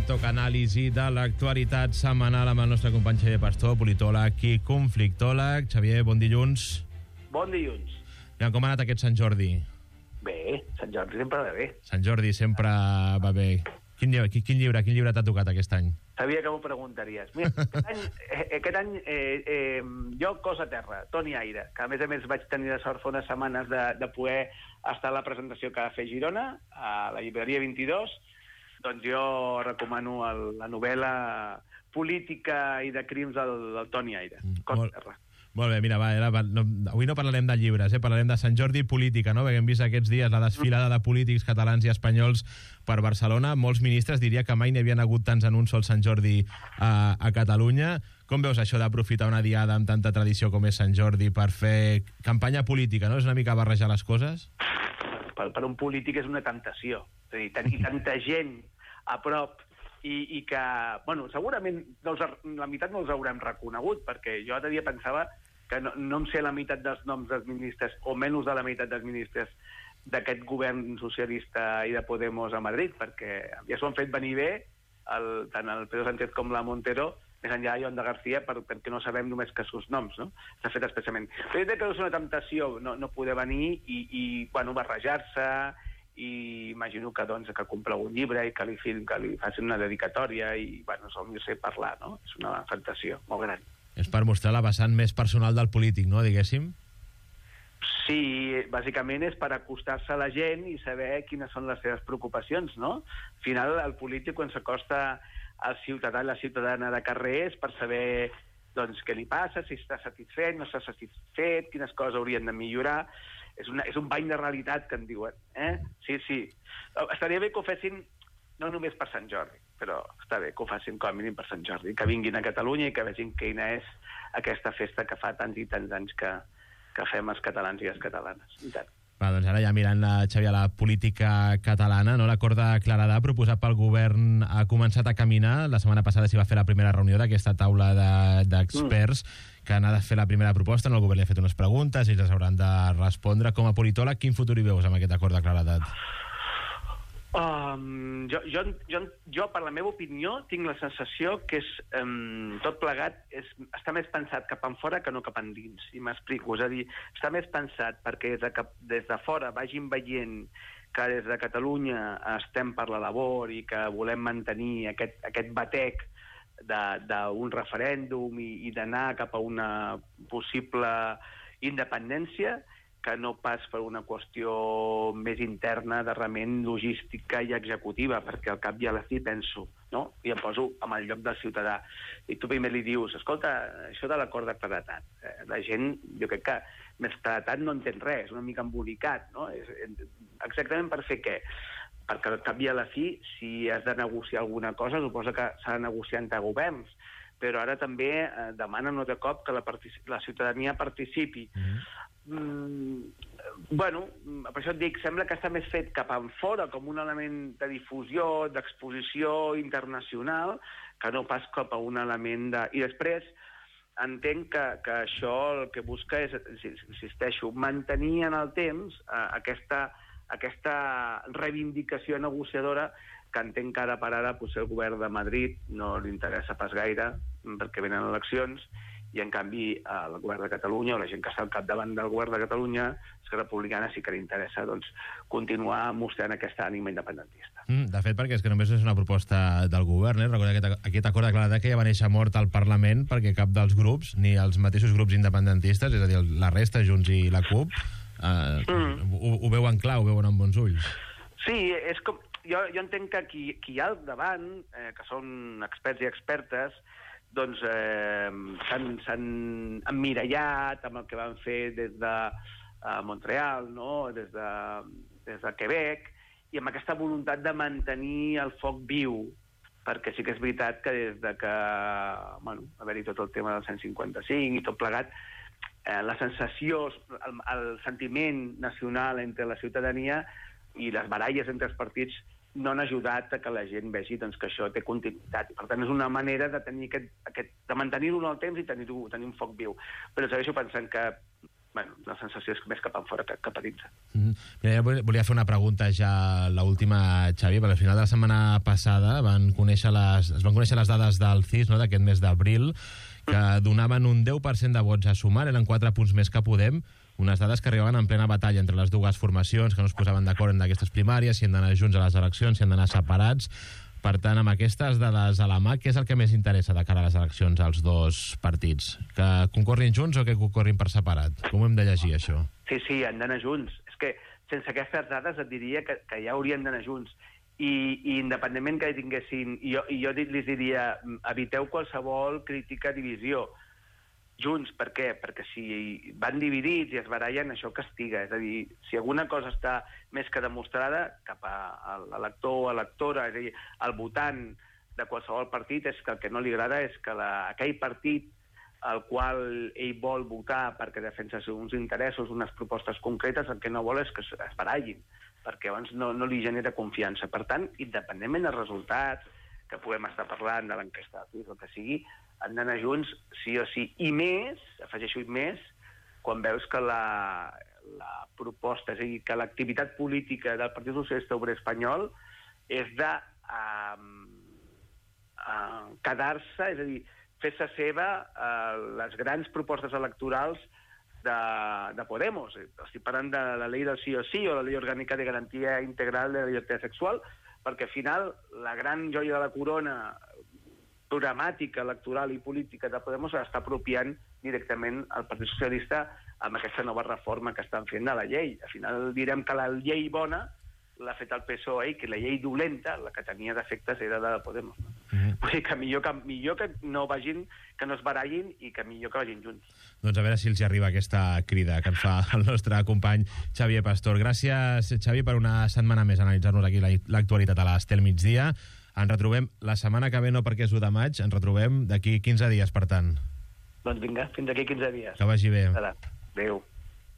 toca anàlisi de l'actualitat setmanal amb el nostre company Xavier Pastor, politòleg i conflictòleg. Xavier, bon dilluns. Bon dilluns. I com ha anat aquest Sant Jordi? Bé, Sant Jordi sempre va bé. Sant Jordi sempre va bé. Quin llibre t'ha tocat aquest any? Sabia que m'ho preguntaries. Mira, aquest any jo cos a terra, Toni Aire, que a més vaig tenir la sort fa unes setmanes de poder estar a la presentació que va fer Girona, a la llibreria 22, doncs jo recomano la novel·la política i de crims del Toni Aire, cos a terra. Molt bé, mira, avui no parlarem de llibres, parlarem de Sant Jordi i política, no? Perquè hem vist aquests dies la desfilada de polítics catalans i espanyols per Barcelona. Molts ministres diria que mai n'hi havien hagut tants en un sol Sant Jordi a Catalunya. Com veus això d'aprofitar una diada amb tanta tradició com és Sant Jordi per fer campanya política, no? És una mica barrejar les coses? Per un polític és una temptació. És a dir, tenir tanta gent a prop i que, bueno, segurament la meitat no els haurem reconegut, perquè jo l'altre dia pensava que no em sé la meitat dels noms dels ministres, o menys de la meitat dels ministres d'aquest govern socialista i de Podemos a Madrid, perquè ja s'ho han fet venir bé, tant el Pedro Sánchez com la Montero, més enllà de Yolanda García, perquè no sabem només que sus noms, no? S'ha fet especialment. Però jo crec que és una temptació no poder venir i barrejar-se, i imagino que compra un llibre i que li facin una dedicatòria i, bueno, no sé parlar, no? És una fantasia molt gran. És per mostrar la vessant més personal del polític, no, diguéssim? Sí, bàsicament és per acostar-se a la gent i saber quines són les seves preocupacions, no? Al final, el polític, quan s'acosta al ciutadà i la ciutadana de carrer, és per saber què li passa, si està satisfet, no està satisfet, quines coses haurien de millorar. És un bany de realitat que en diuen, Sí. Estaria bé que ho fessin no només per Sant Jordi, però està bé que ho facin com a mínim per Sant Jordi, que vinguin a Catalunya i que vegin quina és aquesta festa que fa tants i tants anys que fem els catalans i les catalanes. I tant. Va, doncs ara ja mirant, Xavier, la política catalana, no? L'acord de claredat proposat pel govern ha començat a caminar. La setmana passada s'hi va fer la primera reunió d'aquesta taula d'experts que han de fer la primera proposta. El govern li ha fet unes preguntes, ells les hauran de respondre. Com a politòleg, quin futur hi veus amb aquest acord de claredat? Jo, per la meva opinió, tinc la sensació que tot plegat està més pensat cap enfora que no cap endins, i m'explico. És a dir, està més pensat perquè des de fora vagin veient que des de Catalunya estem per la labor i que volem mantenir aquest batec d'un referèndum i d'anar cap a una possible independència, que no pas per una qüestió més interna de realment logística i executiva, perquè al cap i a la fi penso, no? I em poso amb el lloc del ciutadà. I tu primer li dius, escolta, això de l'acord de claredat, la gent, jo crec que més claredat no entén res, és una mica embolicat, no? Exactament per fer què? Perquè al cap i a la fi, si has de negociar alguna cosa, suposa que s'ha de negociar entre governs, però ara també demanen de cop que la ciutadania participi. Bueno, per això et dic, sembla que està més fet cap enfora com un element de difusió, d'exposició internacional, que no pas cap a un element de... I després entenc que això el que busca és, insisteixo, mantenir en el temps aquesta reivindicació negociadora que entenc que ara per ara potser el govern de Madrid no li interessa pas gaire perquè venen eleccions, i en canvi el govern de Catalunya o la gent que està al capdavant del govern de Catalunya, Esquerra Republicana, sí que li interessa continuar mostrant aquesta ànima independentista. De fet, perquè és que només és una proposta del govern, Recorda que aquest acord de claredat que ja va néixer mort al Parlament perquè cap dels grups, ni els mateixos grups independentistes, és a dir, la resta, Junts i la CUP, ho veuen clar, ho veuen amb bons ulls. Sí, és com... Jo entenc que qui hi ha al davant, que són experts i expertes, doncs s'han emmirallat amb el que van fer des de Montreal, no? des de Quebec, i amb aquesta voluntat de mantenir el foc viu, perquè sí que és veritat que des de que haver-hi tot el tema del 155 i tot plegat, la sensació, el sentiment nacional entre la ciutadania i les baralles entre els partits no han ajudat a que la gent vegi que això té continuïtat. Per tant, és una manera de tenir de mantenir-ho en el temps i tenir un foc viu. Però segueixo pensant que la sensació és més cap enfora que cap a dins. Mira, jo volia fer una pregunta ja, l'última, Xavi, perquè al final de la setmana passada es van conèixer les dades del CIS, no?, d'aquest mes d'abril, que donaven un 10% de vots a Sumar, eren 4 punts més que Podem, unes dades que arribaven en plena batalla entre les dues formacions, que no es posaven d'acord en aquestes primàries, si han d'anar junts a les eleccions, si han d'anar separats. Per tant, amb aquestes dades a la mà, què és el que més interessa de cara a les eleccions als dos partits? Que concorrin junts o que concorrin per separat? Com ho hem de llegir, això? Sí, han d'anar junts. És que sense aquestes dades et diria que ja haurien d'anar junts. I independentment que tinguessin... Jo les diria, eviteu qualsevol crítica a divisió. Junts, per què? Perquè si van dividits i es barallen, això castiga. És a dir, si alguna cosa està més que demostrada cap a l'elector o electora, és a dir, el votant de qualsevol partit, és que el que no li agrada és que aquell partit al qual ell vol votar perquè defensa uns interessos, unes propostes concretes, el que no vol és que es barallin, perquè abans no li genera confiança. Per tant, independentment dels resultats, que puguem estar parlant de l'enquesta, el que sigui, han d'anar junts sí o sí. I més, afegeixo més, quan veus que la proposta, és a dir, que l'activitat política del Partit Socialista Obrer Espanyol és de quedar-se, és a dir, fer-se seva les grans propostes electorals de Podemos. Estic parlant de la llei del sí o sí o la llei orgànica de garantia integral de la llibertat sexual, perquè al final la gran joia de la corona programàtica, electoral i política de Podemos s'està apropiant directament el Partit Socialista amb aquesta nova reforma que estan fent de la llei. Al final direm que la llei bona l'ha fet el PSOE i que la llei dolenta, la que tenia defectes, era de Podemos. Vull dir que millor que no vagin, que no es barallin i que millor que vagin junts. Doncs a veure si els arriba aquesta crida que ens fa el nostre company Xavier Pastor. Gràcies, Xavi, per una setmana més analitzar-nos aquí l'actualitat a l'Estel Migdia. Ens retrobem la setmana que ve, no perquè és 1 de maig, ens retrobem d'aquí 15 dies, per tant. Doncs vinga, fins d'aquí 15 dies. Que vagi bé. Adéu.